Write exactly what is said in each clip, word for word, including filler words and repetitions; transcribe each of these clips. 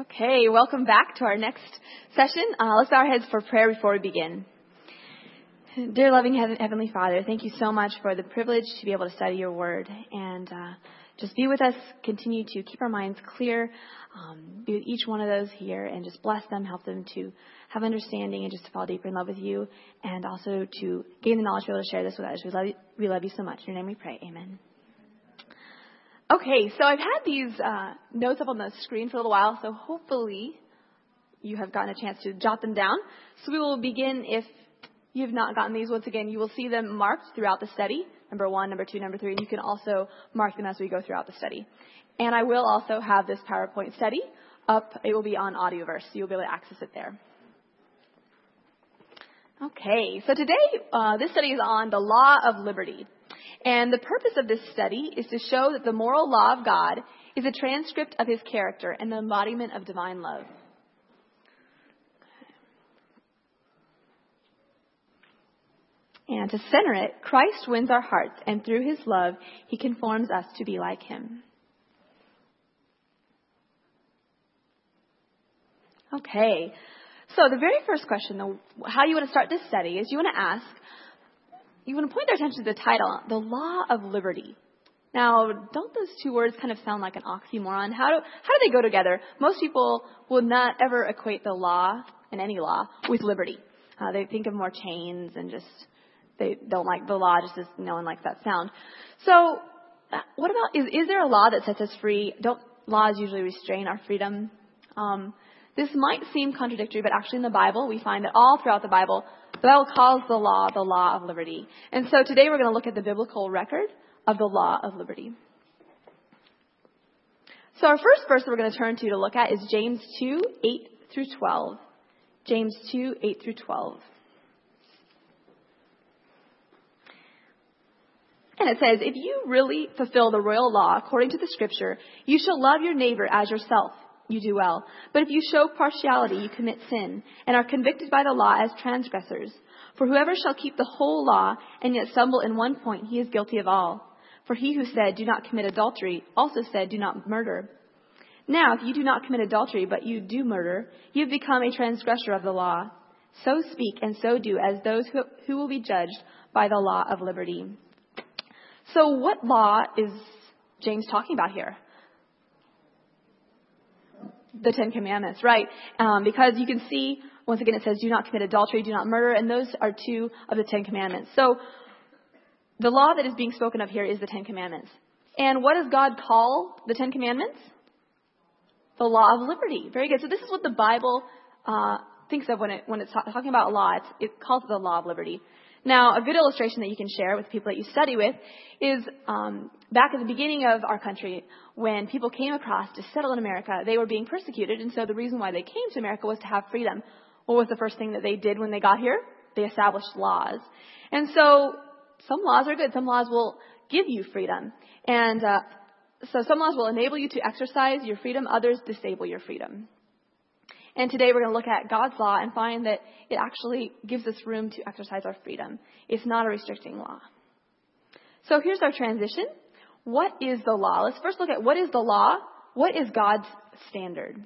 Okay, welcome back to our next session. Uh, let's bow our heads for prayer before we begin. Dear loving Heavenly Father, thank you so much for the privilege to be able to study your word and uh, just be with us. Continue to keep our minds clear. Um, be with each one of those here and just bless them, help them to have understanding and just to fall deeper in love with you, and also to gain the knowledge to be able to share this with others. We love you, we love you so much. In your name we pray. Amen. Okay, so I've had these uh, notes up on the screen for a little while, so hopefully you have gotten a chance to jot them down. So we will begin. If you have not gotten these, once again, you will see them marked throughout the study, number one, number two, number three, and you can also mark them as we go throughout the study. And I will also have this PowerPoint study up. It will be on Audioverse, so you'll be able to access it there. Okay, so today uh, this study is on the law of liberty. And the purpose of this study is to show that the moral law of God is a transcript of his character and the embodiment of divine love. And to center it, Christ wins our hearts, and through his love, he conforms us to be like him. Okay, so the very first question, how you want to start this study, is you want to ask, you want to point our attention to the title, the law of liberty. Now, don't those two words kind of sound like an oxymoron? How do, how do they go together? Most people will not ever equate the law, and any law, with liberty. Uh, they think of more chains and just, they don't like the law just as no one likes that sound. So, uh, what about, is, is there a law that sets us free? Don't laws usually restrain our freedom? Um, this might seem contradictory, but actually in the Bible, we find that all throughout the Bible, the Bible calls the law the law of liberty. And so today we're going to look at the biblical record of the law of liberty. So our first verse that we're going to turn to to look at is James two, eight through twelve. James two, eight through twelve. And it says, if you really fulfill the royal law according to the scripture, you shall love your neighbor as yourself. You do well. But if you show partiality, you commit sin, and are convicted by the law as transgressors. For whoever shall keep the whole law, and yet stumble in one point, he is guilty of all. For he who said, do not commit adultery, also said, do not murder. Now, if you do not commit adultery, but you do murder, you have become a transgressor of the law. So speak and so do as those who, who will be judged by the law of liberty. So what law is James talking about here? The Ten Commandments, right? Um, because you can see, once again, it says, do not commit adultery, do not murder, and those are two of the Ten Commandments. So the law that is being spoken of here is the Ten Commandments. And what does God call the Ten Commandments? The law of liberty. Very good. So this is what the Bible uh, thinks of when it when it's talking about law. It's, it calls it the law of liberty. Now, a good illustration that you can share with people that you study with is um, back at the beginning of our country, when people came across to settle in America, they were being persecuted. And so the reason why they came to America was to have freedom. What was the first thing that they did when they got here? They established laws. And so some laws are good. Some laws will give you freedom. And uh, so some laws will enable you to exercise your freedom. Others disable your freedom. And today we're going to look at God's law and find that it actually gives us room to exercise our freedom. It's not a restricting law. So here's our transition. What is the law? Let's first look at what is the law? What is God's standard?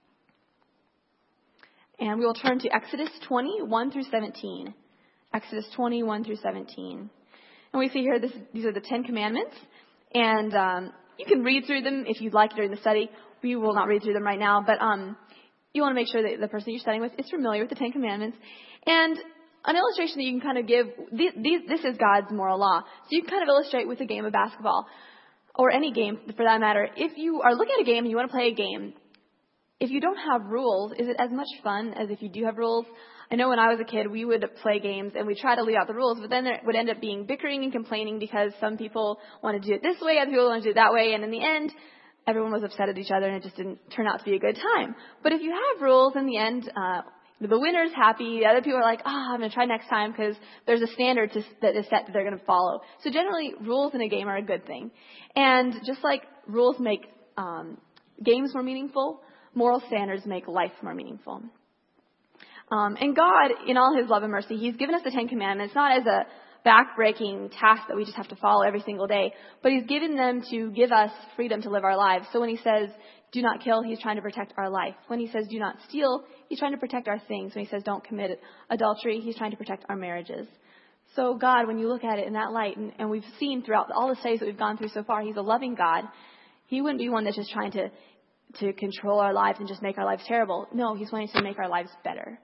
And we will turn to Exodus twenty, one through seventeen. Exodus twenty, one through seventeen. And we see here this, these are the Ten Commandments. And um, you can read through them if you'd like during the study. We will not read through them right now, but um, you want to make sure that the person you're studying with is familiar with the Ten Commandments. And an illustration that you can kind of give, these, these, this is God's moral law. So you can kind of illustrate with a game of basketball, or any game for that matter. If you are looking at a game and you want to play a game, if you don't have rules, is it as much fun as if you do have rules? I know when I was a kid, we would play games and we'd try to leave out the rules, but then there would end up being bickering and complaining because some people want to do it this way, other people want to do it that way, and in the end, everyone was upset at each other and it just didn't turn out to be a good time. But if you have rules, in the end, uh, the winner's happy. The other people are like, oh, I'm going to try next time because there's a standard to, that is set that they're going to follow. So generally, rules in a game are a good thing. And just like rules make um, games more meaningful, moral standards make life more meaningful. Um, and God, in all his love and mercy, he's given us the Ten Commandments not as a back-breaking tasks that we just have to follow every single day. But he's given them to give us freedom to live our lives. So when he says, do not kill, he's trying to protect our life. When he says, do not steal, he's trying to protect our things. When he says, don't commit adultery, he's trying to protect our marriages. So God, when you look at it in that light, and, and we've seen throughout all the studies that we've gone through so far, he's a loving God. He wouldn't be one that's just trying to, to control our lives and just make our lives terrible. No, he's wanting to make our lives better.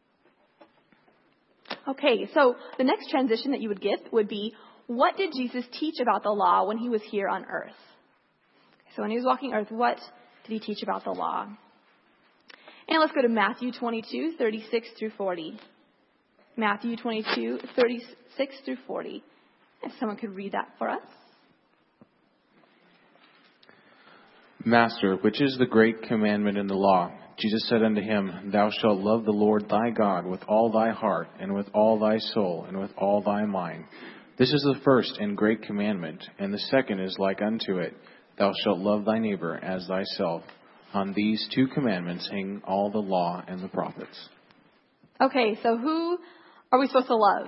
Okay, so the next transition that you would get would be, what did Jesus teach about the law when he was here on earth? So when he was walking earth, what did he teach about the law? And let's go to Matthew twenty-two, thirty-six through forty. Matthew twenty-two, thirty-six through forty. If someone could read that for us. Master, which is the great commandment in the law? Jesus said unto him, Thou shalt love the Lord thy God with all thy heart, and with all thy soul, and with all thy mind. This is the first and great commandment, and the second is like unto it. Thou shalt love thy neighbor as thyself. On these two commandments hang all the law and the prophets. Okay, so who are we supposed to love?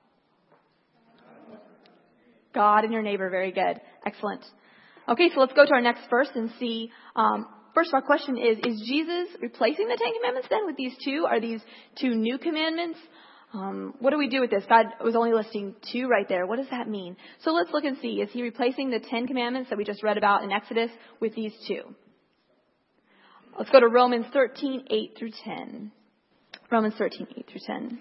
God and your neighbor. Very good. Excellent. Okay, so let's go to our next verse and see. Um, first, our question is, is Jesus replacing the Ten Commandments then with these two? Are these two new commandments? Um, what do we do with this? God was only listing two right there. What does that mean? So let's look and see. Is he replacing the Ten Commandments that we just read about in Exodus with these two? Let's go to Romans thirteen, eight through ten. Romans thirteen, eight through ten.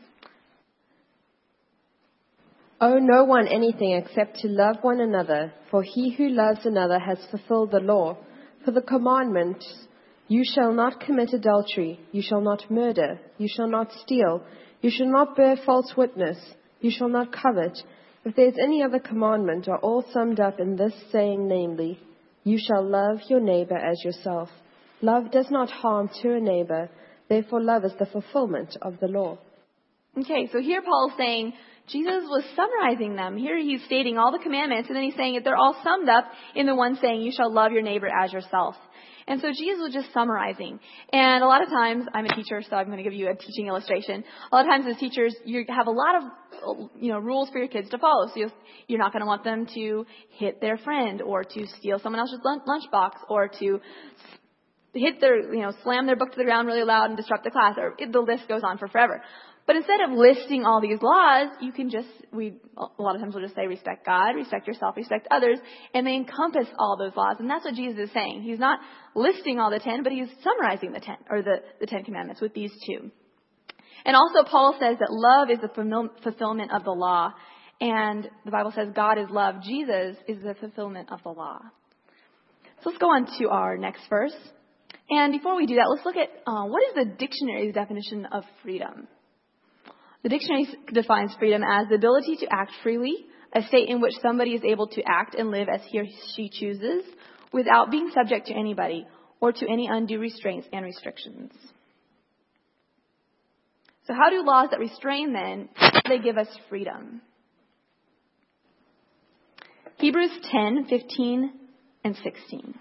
Owe no one anything except to love one another, for he who loves another has fulfilled the law. For the commandment, you shall not commit adultery, you shall not murder, you shall not steal, you shall not bear false witness, you shall not covet. If there is any other commandment, are all summed up in this saying, namely, you shall love your neighbor as yourself. Love does not harm to a neighbor, therefore love is the fulfillment of the law. Okay, so here Paul is saying, Jesus was summarizing them. Here he's stating all the commandments, and then he's saying that they're all summed up in the one saying, you shall love your neighbor as yourself. And so Jesus was just summarizing. And a lot of times, I'm a teacher, so I'm going to give you a teaching illustration. A lot of times as teachers, you have a lot of, you know, rules for your kids to follow. So you're not going to want them to hit their friend, or to steal someone else's lunchbox, or to hit their, you know, slam their book to the ground really loud and disrupt the class, or the list goes on for forever. But instead of listing all these laws, you can just, we, a lot of times we'll just say respect God, respect yourself, respect others, and they encompass all those laws. And that's what Jesus is saying. He's not listing all the ten, but he's summarizing the ten, or the, the Ten Commandments with these two. And also Paul says that love is the fulfillment of the law. And the Bible says God is love. Jesus is the fulfillment of the law. So let's go on to our next verse. And before we do that, let's look at uh, what is the dictionary's definition of freedom. The dictionary defines freedom as the ability to act freely, a state in which somebody is able to act and live as he or she chooses without being subject to anybody or to any undue restraints and restrictions. So how do laws that restrain then, they give us freedom? Hebrews ten, fifteen, and sixteen.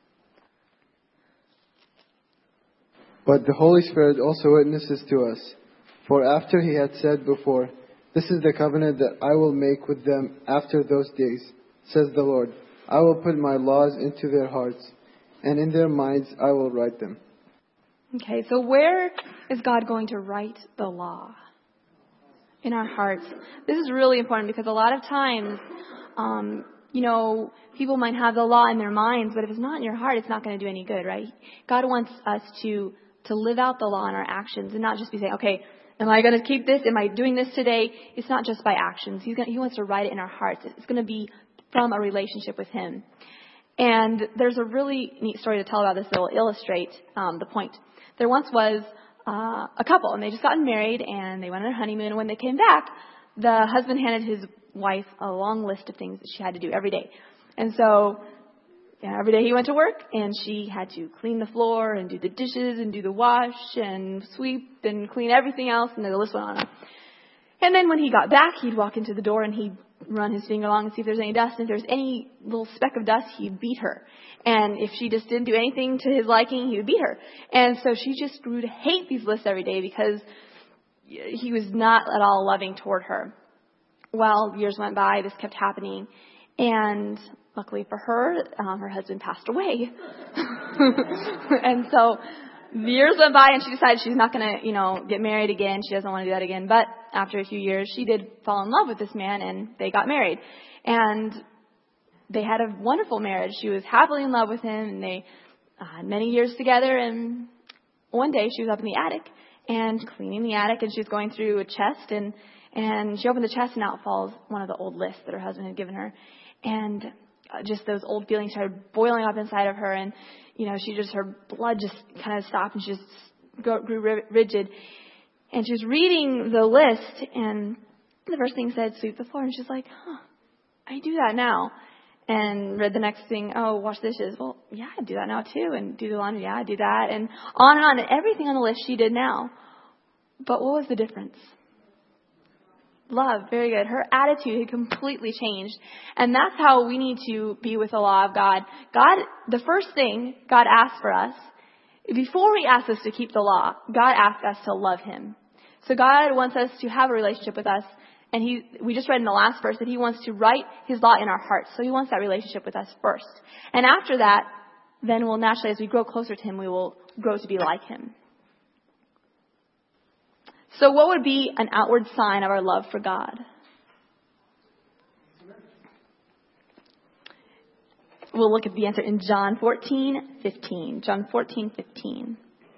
But the Holy Spirit also witnesses to us. For after he had said before, this is the covenant that I will make with them after those days, says the Lord. I will put my laws into their hearts, and in their minds I will write them. Okay, so where is God going to write the law? In our hearts. This is really important because a lot of times, um, you know, people might have the law in their minds, but if it's not in your heart, it's not going to do any good, right? God wants us to, to live out the law in our actions and not just be saying, okay, am I going to keep this? Am I doing this today? It's not just by actions. He's going, he wants to write it in our hearts. It's going to be from a relationship with him. And there's a really neat story to tell about this that will illustrate um, the point. There once was uh, a couple, and they just gotten married, and they went on their honeymoon. And when they came back, the husband handed his wife a long list of things that she had to do every day. And so yeah, every day he went to work, and she had to clean the floor and do the dishes and do the wash and sweep and clean everything else, and the list went on. And then when he got back, he'd walk into the door and he'd run his finger along and see if there's any dust. And if there's any little speck of dust, he'd beat her. And if she just didn't do anything to his liking, he would beat her. And so she just grew to hate these lists every day because he was not at all loving toward her. well, years went by. This kept happening. And luckily for her, um, her husband passed away. And so the years went by, and she decided she's not going to, you know, get married again. She doesn't want to do that again. But after a few years, she did fall in love with this man, and they got married. And they had a wonderful marriage. She was happily in love with him, and they uh, had many years together. And one day, she was up in the attic and cleaning the attic, and she was going through a chest, and and she opened the chest, and out falls one of the old lists that her husband had given her. And uh, just those old feelings started boiling up inside of her, and you know, she just, her blood just kind of stopped, and she just go, grew rigid. And she was reading the list, and the first thing said, sweep the floor. And she's like, huh, I do that now. And read the next thing, oh, wash dishes. Well, yeah, I do that now too. And do the laundry. Yeah, I do that. And on and on. And everything on the list she did now. But what was the difference? Love. Very good. Her attitude had completely changed. And that's how we need to be with the law of God. God, the first thing God asked for us, before He asks us to keep the law, God asked us to love Him. So God wants us to have a relationship with us. And He, we just read in the last verse that He wants to write His law in our hearts. So He wants that relationship with us first. And after that, then we'll naturally, as we grow closer to Him, we will grow to be like Him. So what would be an outward sign of our love for God? We'll look at the answer in John fourteen fifteen. John fourteen fifteen.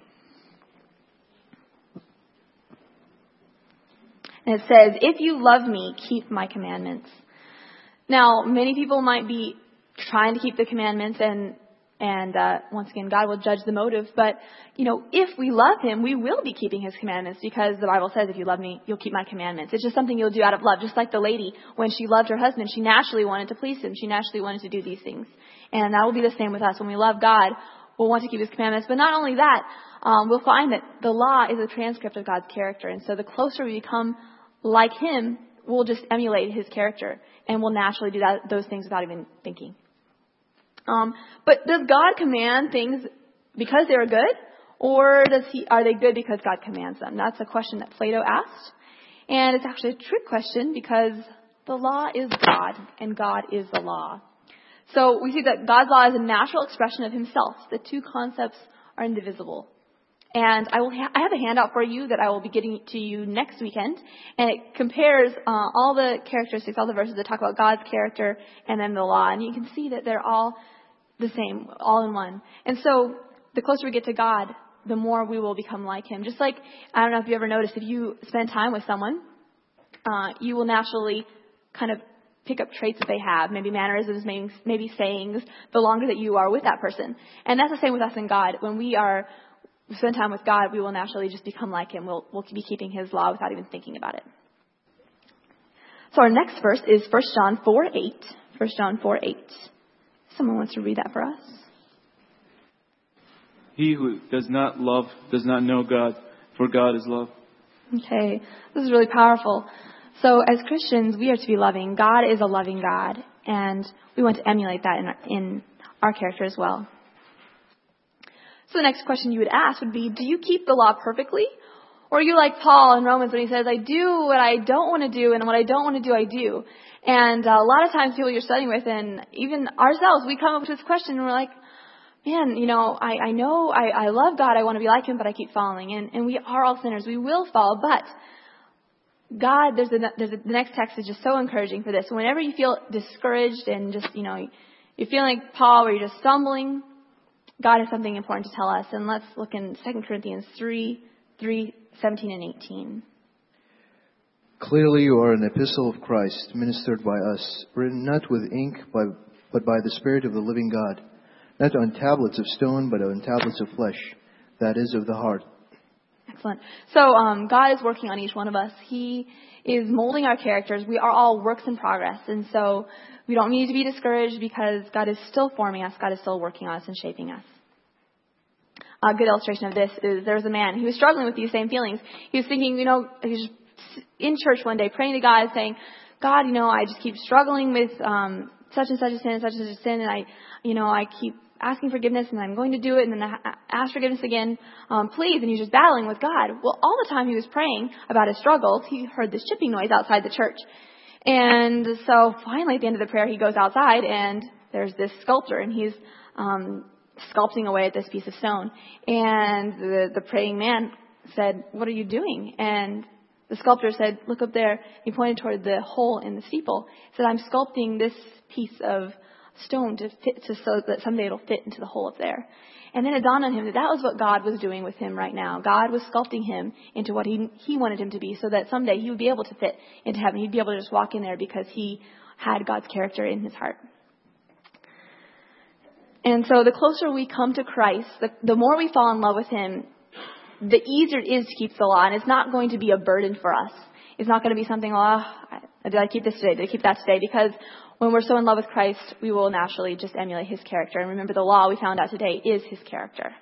And it says, if you love me, keep my commandments. Now, many people might be trying to keep the commandments, and And uh, once again, God will judge the motive. But, you know, if we love Him, we will be keeping His commandments, because the Bible says, if you love me, you'll keep my commandments. It's just something you'll do out of love. Just like the lady, when she loved her husband, she naturally wanted to please him. She naturally wanted to do these things. And that will be the same with us. When we love God, we'll want to keep His commandments. But not only that, um, we'll find that the law is a transcript of God's character. And so the closer we become like Him, we'll just emulate His character. And we'll naturally do that, those things without even thinking. Um, but does God command things because they're good, or does He are they good because God commands them? That's a question that Plato asked, and it's actually a trick question, because the law is God and God is the law. So we see that God's law is a natural expression of Himself. The two concepts are indivisible. And I will ha- I have a handout for you that I will be getting to you next weekend, and it compares uh, all the characteristics, all the verses that talk about God's character and then the law, and you can see that they're all the same, all in one. And so the closer we get to God, the more we will become like Him. Just like, I don't know if you ever noticed, if you spend time with someone, uh, you will naturally kind of pick up traits that they have, maybe mannerisms, maybe, maybe sayings, the longer that you are with that person. And that's the same with us and God. When we are we spend time with God, we will naturally just become like Him. We'll, we'll be keeping His law without even thinking about it. So our next verse is First John four eight. First John four eight. Someone wants to read that for us. He who does not love does not know God, for God is love. Okay, this is really powerful. So as Christians, we are to be loving. God is a loving God, and we want to emulate that in our, in our character as well. So the next question you would ask would be, do you keep the law perfectly? Or are you like Paul in Romans when he says, I do what I don't want to do, and what I don't want to do, I do. And uh, a lot of times people you're studying with, and even ourselves, we come up with this question, and we're like, man, you know, I, I know I, I love God, I want to be like Him, but I keep falling. And, and we are all sinners. We will fall, but God, there's a, there's a, the next text is just so encouraging for this. Whenever you feel discouraged and just, you know, you're feeling like Paul, where you're just stumbling, God has something important to tell us. And let's look in Second Corinthians three, three, seventeen and eighteen. Clearly you are an epistle of Christ, ministered by us, written not with ink, but by the Spirit of the living God, not on tablets of stone, but on tablets of flesh, that is, of the heart. Excellent. So um, God is working on each one of us. He is molding our characters. We are all works in progress. And so we don't need to be discouraged, because God is still forming us. God is still working on us and shaping us. A good illustration of this is there was a man who was struggling with these same feelings. He was thinking, you know, he was in church one day praying to God, saying, God, you know, I just keep struggling with um, such and such a sin, such and such a sin, and I, you know, I keep asking forgiveness, and I'm going to do it, and then I ask forgiveness again, um, please. And he was just battling with God. Well, all the time he was praying about his struggles, he heard this chipping noise outside the church. And so finally at the end of the prayer, he goes outside and there's this sculptor and he's um, sculpting away at this piece of stone. And the, the praying man said, "What are you doing?" And the sculptor said, "Look up there." He pointed toward the hole in the steeple. He said, "I'm sculpting this piece of stone to fit to so that someday it'll fit into the hole up there." And then it dawned on him that that was what God was doing with him right now. God was sculpting him into what he he wanted him to be so that someday he would be able to fit into heaven. He'd be able to just walk in there because he had God's character in his heart. And so the closer we come to Christ, the, the more we fall in love with him, the easier it is to keep the law. And it's not going to be a burden for us. It's not going to be something, oh, did I keep this today? Did I keep that today? Because when we're so in love with Christ, we will naturally just emulate his character. And remember, the law we found out today is his character.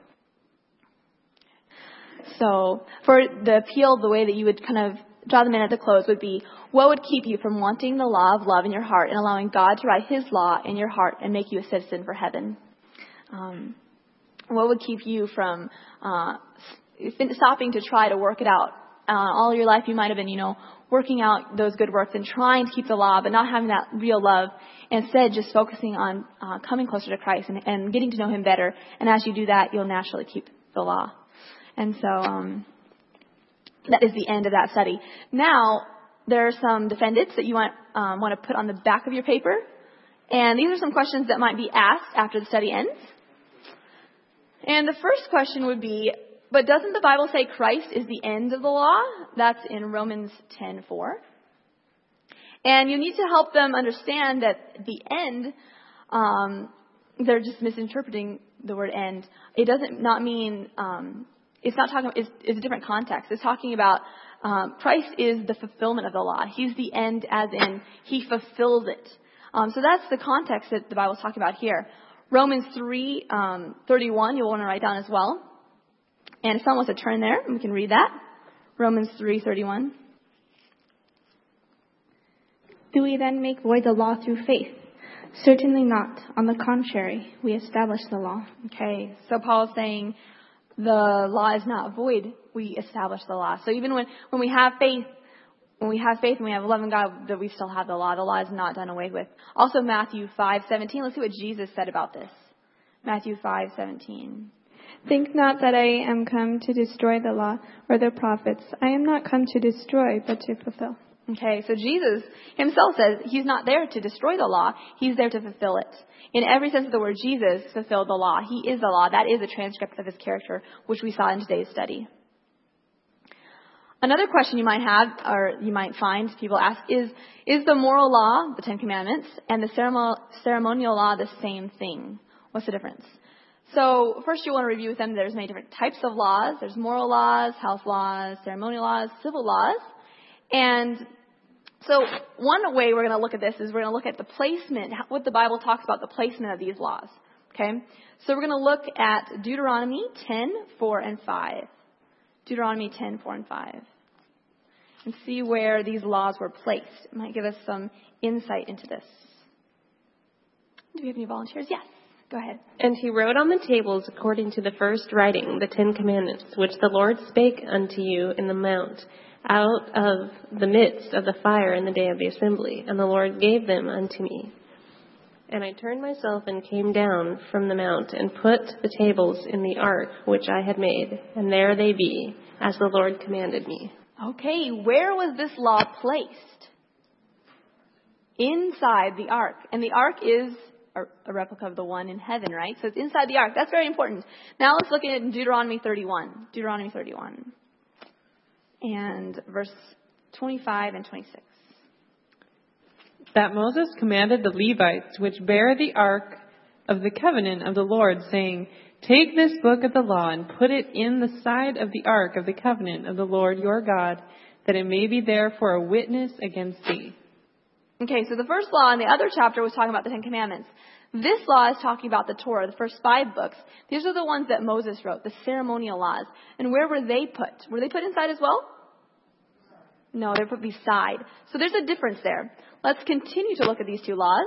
So for the appeal, the way that you would kind of draw them in at the close would be, what would keep you from wanting the law of love in your heart and allowing God to write his law in your heart and make you a citizen for heaven? Um, what would keep you from uh, stopping to try to work it out? Uh, all your life you might have been, you know, working out those good works and trying to keep the law, but not having that real love. Instead, just focusing on uh, coming closer to Christ and, and getting to know him better. And as you do that, you'll naturally keep the law. And so um, that is the end of that study. Now, there are some defendants that you want um, want to put on the back of your paper. And these are some questions that might be asked after the study ends. And the first question would be, but doesn't the Bible say Christ is the end of the law? That's in Romans ten four. And you need to help them understand that the end, um, they're just misinterpreting the word end. It doesn't not mean, um, it's not talking, it's, it's a different context. It's talking about um, Christ is the fulfillment of the law. He's the end as in he fulfills it. Um, so that's the context that the Bible's talking about here. Romans three um, thirty-one, you'll want to write down as well. And if someone wants to turn there, we can read that. Romans three thirty-one. Do we then make void the law through faith? Certainly not. On the contrary, we establish the law. Okay, so Paul's saying the law is not void. We establish the law. So even when, when we have faith, when we have faith and we have love in God, that we still have the law. The law is not done away with. Also Matthew five seventeen. Let's see what Jesus said about this. Matthew five seventeen. Think not that I am come to destroy the law or the prophets. I am not come to destroy, but to fulfill. Okay, so Jesus himself says he's not there to destroy the law. He's there to fulfill it. In every sense of the word, Jesus fulfilled the law. He is the law. That is a transcript of his character, which we saw in today's study. Another question you might have, or you might find people ask, is, is the moral law, the Ten Commandments, and the ceremonial law the same thing? What's the difference? So first you want to review with them there's many different types of laws. There's moral laws, health laws, ceremonial laws, civil laws. And so one way we're going to look at this is we're going to look at the placement, what the Bible talks about the placement of these laws. Okay? So we're going to look at Deuteronomy ten, four, and five. Deuteronomy ten, four, and five. And see where these laws were placed. It might give us some insight into this. Do we have any volunteers? Yes. Go ahead. And he wrote on the tables according to the first writing the Ten Commandments, which the Lord spake unto you in the mount, out of the midst of the fire in the day of the assembly. And the Lord gave them unto me. And I turned myself and came down from the mount and put the tables in the ark which I had made. And there they be, as the Lord commanded me. Okay, where was this law placed? Inside the ark. And the ark is a replica of the one in heaven, right? So it's inside the ark. That's very important. Now let's look at it in Deuteronomy thirty-one. Deuteronomy thirty-one. And verse twenty-five and twenty-six. That Moses commanded the Levites, which bear the ark of the covenant of the Lord, saying, Take this book of the law and put it in the side of the ark of the covenant of the Lord your God, that it may be there for a witness against thee. Okay, so the first law in the other chapter was talking about the Ten Commandments. This law is talking about the Torah, the first five books. These are the ones that Moses wrote, the ceremonial laws. And where were they put? Were they put inside as well? No, they were put beside. So there's a difference there. Let's continue to look at these two laws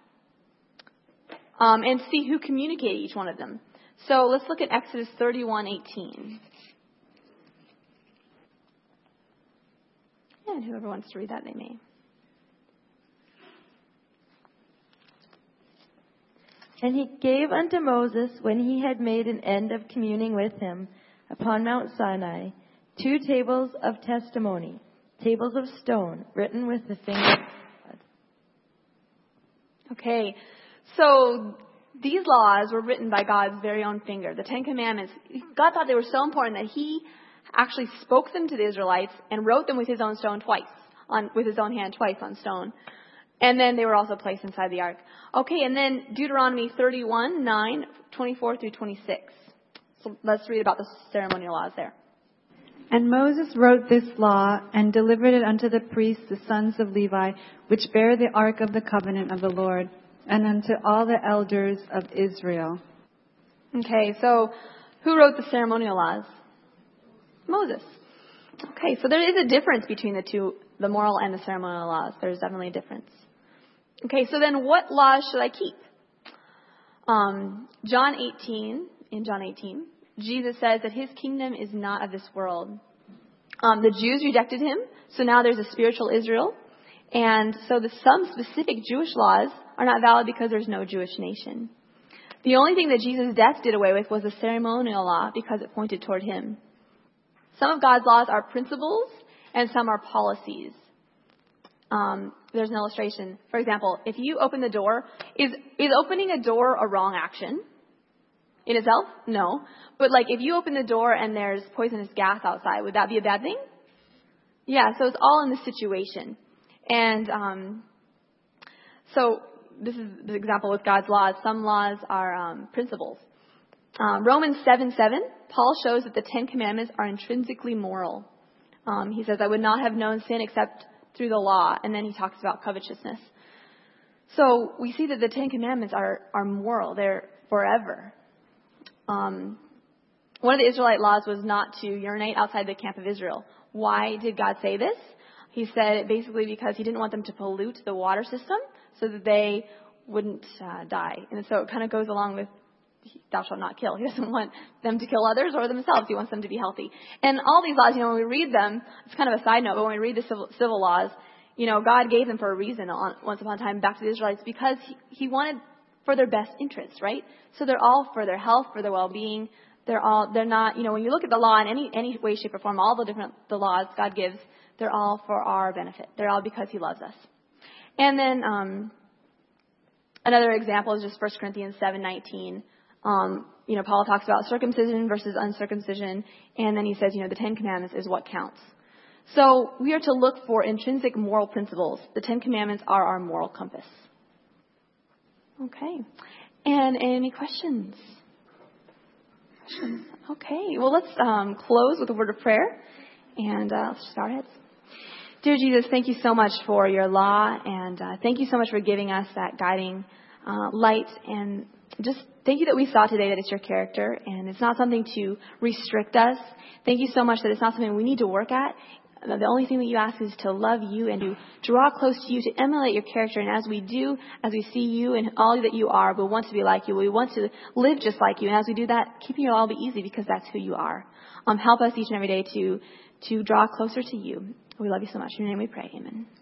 um, and see who communicated each one of them. So let's look at Exodus thirty-one eighteen. And whoever wants to read that, they may. And he gave unto Moses, when he had made an end of communing with him upon Mount Sinai, two tables of testimony, tables of stone, written with the finger of God. Okay, so these laws were written by God's very own finger, the Ten Commandments. God thought they were so important that he actually spoke them to the Israelites and wrote them with his own stone twice, on with his own hand twice on stone. And then they were also placed inside the ark. Okay, and then Deuteronomy thirty-one, nine, twenty-four through twenty-six. So let's read about the ceremonial laws there. And Moses wrote this law and delivered it unto the priests, the sons of Levi, which bear the ark of the covenant of the Lord, and unto all the elders of Israel. Okay, so who wrote the ceremonial laws? Moses. Okay, so there is a difference between the two, the moral and the ceremonial laws. There's definitely a difference. Okay, so then what laws should I keep? Um, John eighteen, in John eighteen, Jesus says that his kingdom is not of this world. Um, the Jews rejected him, so now there's a spiritual Israel. And so the, some specific Jewish laws are not valid because there's no Jewish nation. The only thing that Jesus' death did away with was the ceremonial law because it pointed toward him. Some of God's laws are principles and some are policies. Um, there's an illustration. For example, if you open the door, is is opening a door a wrong action in itself? No. But like if you open the door and there's poisonous gas outside, would that be a bad thing? Yeah, so it's all in the situation. And um, so this is the example with God's laws. Some laws are um, principles. Um, Romans seven seven, Paul shows that the Ten Commandments are intrinsically moral. Um, he says, I would not have known sin except through the law. And then he talks about covetousness. So we see that the Ten Commandments are, are moral. They're forever. Um, one of the Israelite laws was not to urinate outside the camp of Israel. Why did God say this? He said it basically because he didn't want them to pollute the water system so that they wouldn't uh, die. And so it kind of goes along with thou shalt not kill. He doesn't want them to kill others or themselves. He wants them to be healthy. And all these laws, you know, when we read them, it's kind of a side note, but when we read the civil, civil laws, you know, God gave them for a reason on, once upon a time back to the Israelites because he, he wanted for their best interests, right? So they're all for their health, for their well-being. They're all, they're not, you know, when you look at the law in any, any way, shape, or form, all the different, the laws God gives, they're all for our benefit. They're all because he loves us. And then, um, another example is just First Corinthians seven nineteen. Um, you know, Paul talks about circumcision versus uncircumcision, and then he says, you know, the Ten Commandments is what counts. So we are to look for intrinsic moral principles. The Ten Commandments are our moral compass. Okay. And any questions? Questions? Okay. Well, let's um, close with a word of prayer, and uh, let's start it. Dear Jesus, thank you so much for your law, and uh, thank you so much for giving us that guiding uh, light, and just thank you that we saw today that it's your character, and it's not something to restrict us. Thank you so much that it's not something we need to work at. The only thing that you ask is to love you and to draw close to you, to emulate your character. And as we do, as we see you and all that you are, we want to be like you. We want to live just like you. And as we do that, keeping your law will be easy because that's who you are. Um, help us each and every day to, to draw closer to you. We love you so much. In your name we pray. Amen.